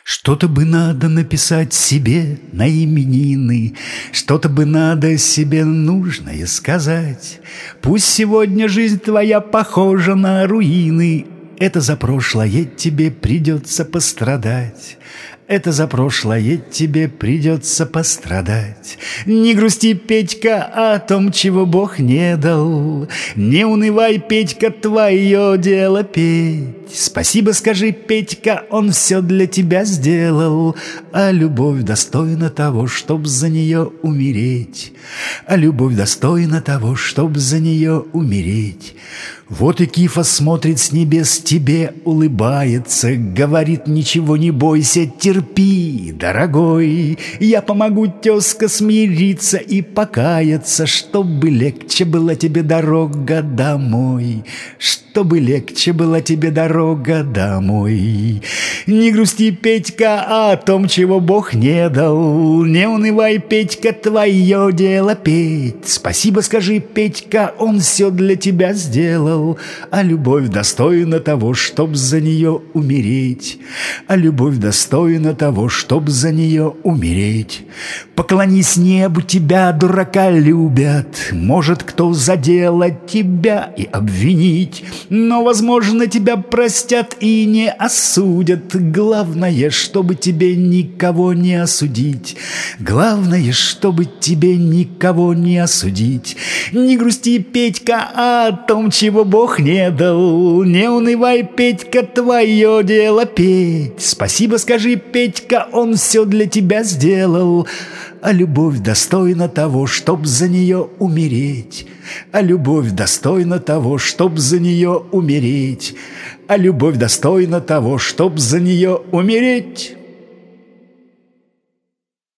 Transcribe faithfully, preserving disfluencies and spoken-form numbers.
Что-то бы надо написать себе на именины, Что-то бы надо себе нужное сказать. Пусть сегодня жизнь твоя похожа на руины, Это за прошлое тебе придется пострадать. Это за прошлое тебе придется пострадать. Не грусти, Петька, о том, чего Бог не дал. Не унывай, Петька, твое дело петь. Спасибо скажи, Петька, он все для тебя сделал. А любовь достойна того, чтоб за нее умереть. А любовь достойна того, чтоб за нее умереть. Вот и Кифа смотрит с небес, тебе улыбается, говорит: ничего не бойся, терпи, дорогой. Я помогу, тезка, смириться и покаяться, чтобы легче была тебе дорога домой. Чтобы легче была тебе дорога домой. Не грусти, Петька, о том, чего Бог не дал. Не унывай, Петька, твое дело петь. Спасибо скажи, Петька, он все для тебя сделал. А любовь достойна того, чтоб за нее умереть. А любовь достойна того, чтоб за нее умереть. Поклонись небу, тебя, дурака, любят. Может, кто задела тебя и обвинить, но, возможно, тебя простят и не осудят. Главное, чтобы тебе никого не осудить. Главное, чтобы тебе никого не осудить. Не грусти, Петька, о том, чего Бог не дал. Не унывай, Петька, твое дело петь. Спасибо скажи, Петька, он все для тебя сделал. А любовь достойна того, чтоб за нее умереть. А любовь достойна того, чтоб за нее умереть. А любовь достойна того, чтоб за нее умереть.